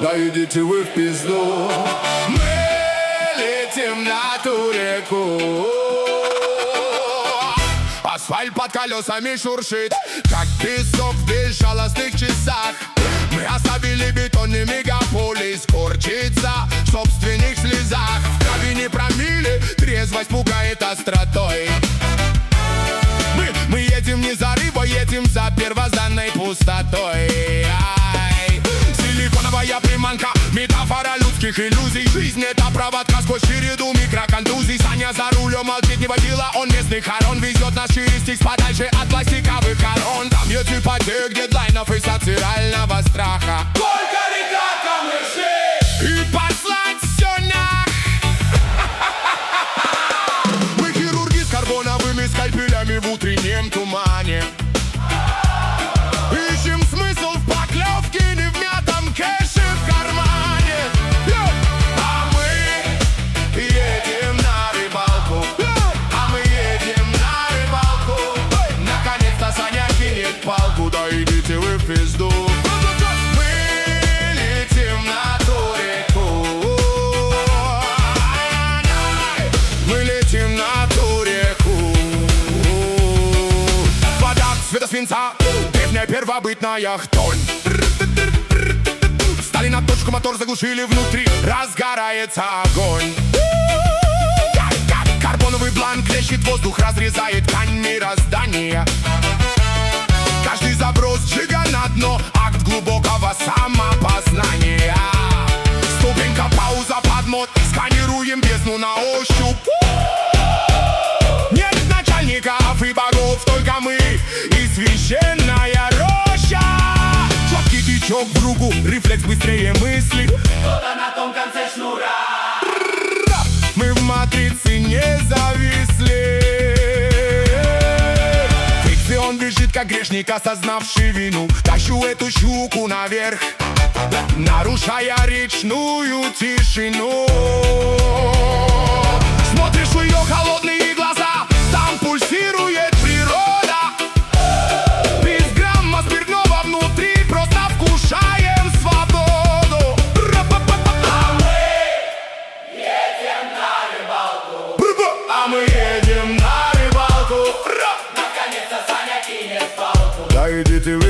Да идите вы в пизду. Мы летим на ту реку. Асфальт под колесами шуршит, как песок в безжалостных часах. Мы оставили бетонный мегаполис корчиться в собственных слезах. В крови не промилле, трезвость пугает остротой. Мы едем не за рыбой, едем за первозданной пустотой. Силиконовая приманка, метафора людских иллюзий. Жизнь — это проводка сквозь череду микроконтузий. Саня за рулем молчит, не водила, он местный хорон. Везет нас через стикс подальше от пластиковых корон. Там нет ипотек, дедлайнов и социального страха. Только река камышей и послать все нах. Мы хирурги с карбоновыми скальпелями в утреннем тумане. Ищем смысл в поклевке, не в мятом кэше в кармане. А мы едем на рыбалку. А мы едем на рыбалку. Наконец-то Саня кинет палку. Да идите вы в пизду. Мы летим на ту реку. Мы летим на ту реку. Вода цвета свинца, древняя первобытная хтонь. Стали на точку, мотор заглушили внутри, разгорается огонь. Карбоновый бланк лещет воздух, разрезает ткань мироздания. Каждый заброс джига на дно, акт глубокого самопознания. Ступенька, пауза, подмот, сканируем бездну на ощупь. Нет начальников и богов, только мы и священная роща. Сладкий течок в руку, рефлекс быстрее мысли. Кто-то на том конце шнура. Мы в матрице не зависли. Фрикцион бежит, как грешник, осознавший вину. Тащу эту щуку наверх, нарушая речную тишину. Смотришь в ее холодные глаза, там пульсирует природа. Без грамма спиртного внутри, просто вкушаем свободу. А мы едем на рыбалку. А мы едем на рыбалку. Наконец-то Саня кинет палку. Да идите